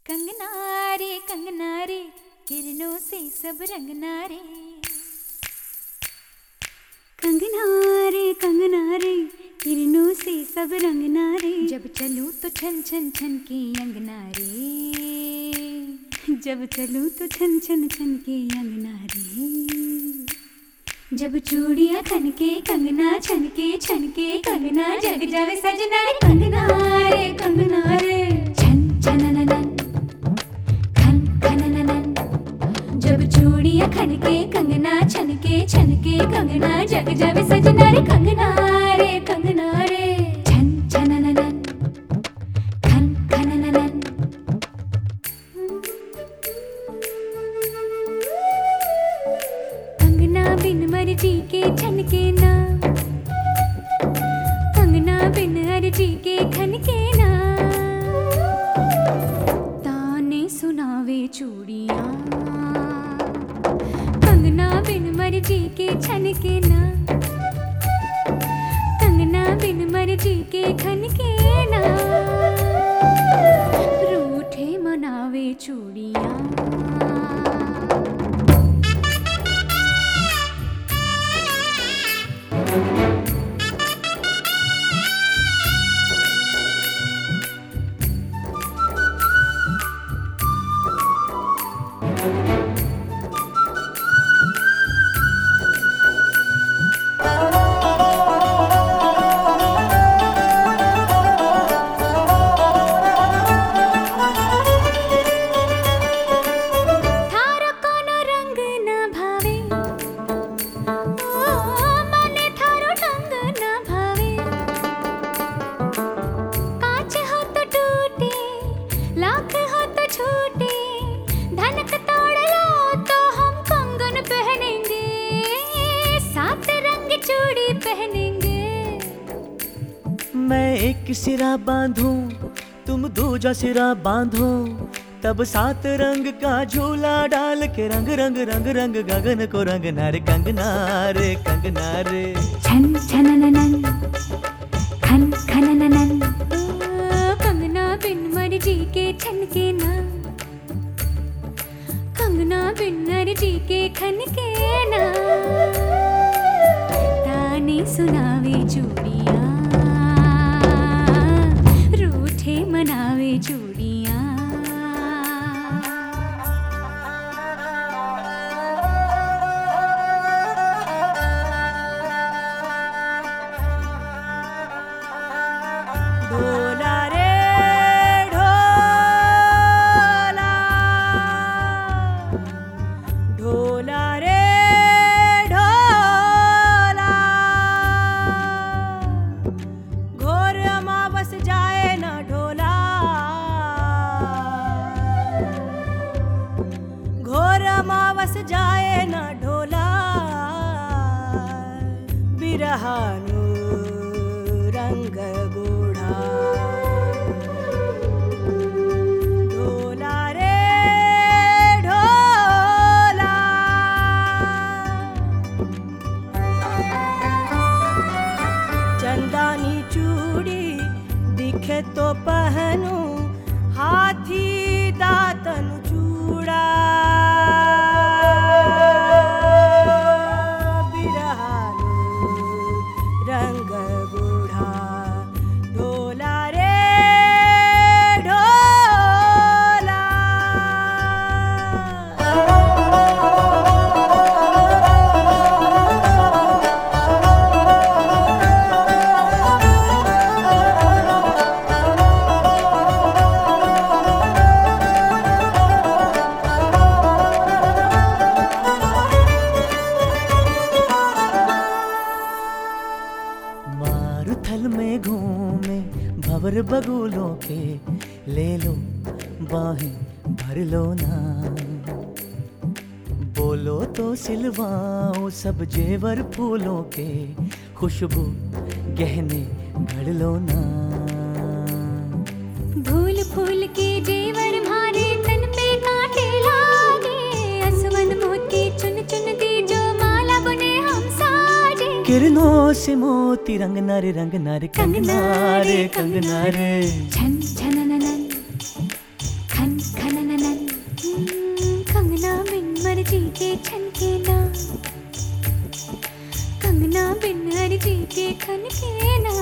कंगना रे किरणों से सब रंगना रे। कंगना रे किरणों से सब रंगना रे। जब चलूं तो छन छन छन के अंगना रे। जब चलूं तो छन छन छन के अंगना रे। जब चूड़ियां खन के कंगना छन के कंगना जग जावे सजना रे। कंगना रे छन छनननन खन खनननन। जब चूड़ियां खन के कंगना छन के कंगना जग जावे सजना रे। कंगना रे छन छनननन खन खनननन। कंगना बिन मर्जी के छनके ना। कंगना बिन अर्जी के खनके ना। ताने सुनावे चूड़ियां। कंगना बिन मर्जी के छनके ना। कंगना बिन मर्जी के खनके ना। रूठे मनावे चूड़ियां। मैं एक सिरा बांधूं तुम दूजा सिरा बांधो। तब 7 रंग का झूला डाल के रंग रंग रंग रंग गगन को रंगना रे। कंगना रे छन छनननन खन खनननन। कंगना बिन मर्जी के छनके ना। कंगना बिन अर्जी के खनके ना। ताने सुनावे चूड़ियां। रूठे मनावे चूड़ियां। ढोला रे ढोला। ढोला रे ढोला। घोर अमावस जाए न ढोला। घोर अमावस जाए न ढोला। बिरहानु रंग गोढ़ा। ढोला रे ढोला। चंदानी चूड़ी दिखे तो पहनूं। हाथी दातन चूड़ा। बिरहानु रंग गोढ़ा। ढोला रे ढोला। मारुथल में घूमे भंवर बगुलों के। ले लो बाहें भर लो ना। बोलो तो सिलवाओ सब जेवर फूलों के। खुशबू गहने घड़ लो ना। फूल फूल के जेवर मारे तन पे कांटे लागे। असवन मोती चुन चुन दी जो माला बुने हम साजे। किरणों से मोती रंगना रे कंगना रे छन छनननन खन खन। खनके खनके ना